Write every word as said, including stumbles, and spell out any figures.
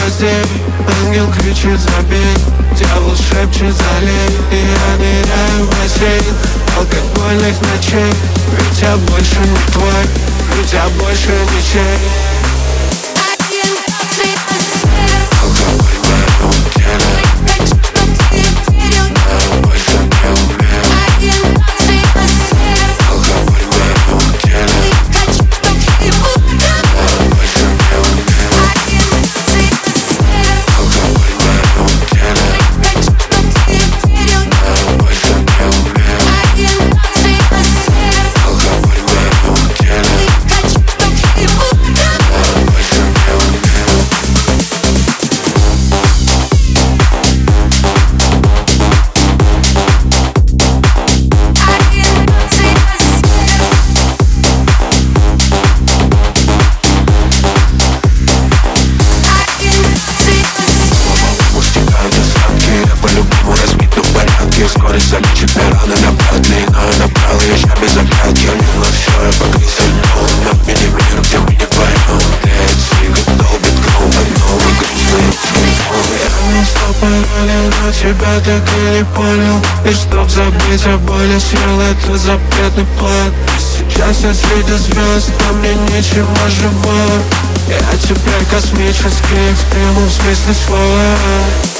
гвоздей. Ангел кричит забей, дьявол шепчет залей. И я ныряю в бассейн алкогольных ночей. Ведь я больше не твой, ведь я больше ничей. Алкоголь в моем теле. Скорость залечит мне раны направо, длинную направо. Ища без оглядки, лил на все, я покрылся льдом. На миллиметр, где мы не вдвоем. Леет сига, долбит гром, новый грустный телефон. Я не стал пароли, но тебя так и не понял. И чтоб забыть о боли, съел этот запретный плод. Сейчас я среди звезд, но мне ничего живого. Я теперь космический в прямом смысле слова.